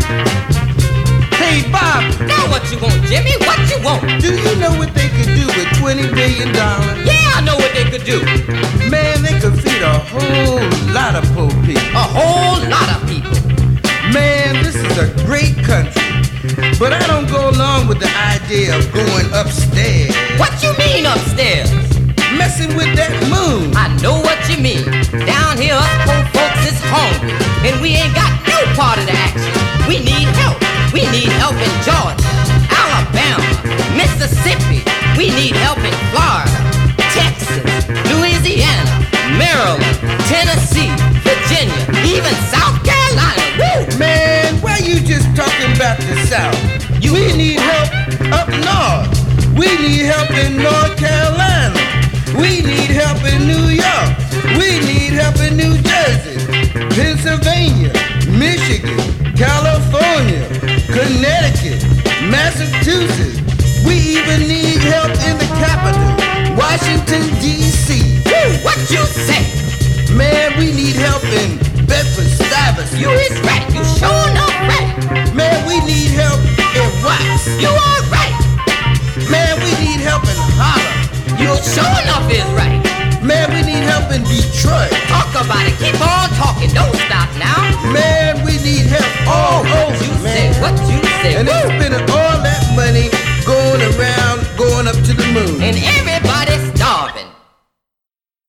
Hey, Bob. Now what you want, Jimmy? What you want? Do you know what they could do with $20 billion? Yeah, I know what they could do. Man, they could feed a whole lot of poor people. A whole lot of people. Man, this is a great country. But I don't go along with the idea of going upstairs. What you mean upstairs? Messing with that moon. I know what you mean. Down here, us poor folks is hungry, and we ain't got no part of the action. We need help. We need help in Georgia, Alabama, Mississippi. We need help in Florida, Texas, Louisiana, Maryland, Tennessee, Virginia, even South Carolina. Woo! Man, why you just talking about the South? We need help up north. We need help in North Carolina. We need help in New York. We need help in New Jersey, Pennsylvania, Michigan, California, Connecticut, Massachusetts. We even need help in the capital, Washington, D.C. Woo! What you say? Man, we need help in Bedford Stuyvesant. You is right. You sure enough right. Man, we need help in Watts. You are right. Man, we need help in Harlem. You sure enough is right. Man, we need help in Detroit. Talk about it. Keep on talking. Don't stop now. Man,